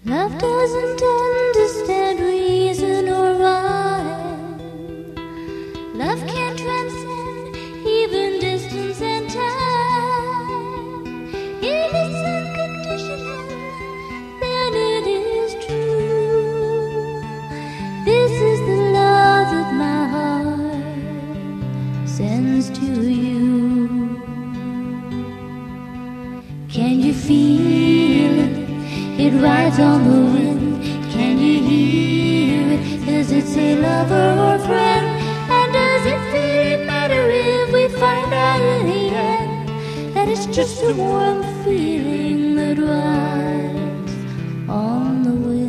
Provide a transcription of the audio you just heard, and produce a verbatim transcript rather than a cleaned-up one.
Love doesn't understand reason or rhyme. Love can transcend even distance and time. If it's unconditional, then it is true. This is the love that my heart sends to you. Can you feel it? It rides on the wind. Can you hear it? Does it say lover or friend? And does it really matter if we find out in the end that it's just a warm feeling that rides on the wind?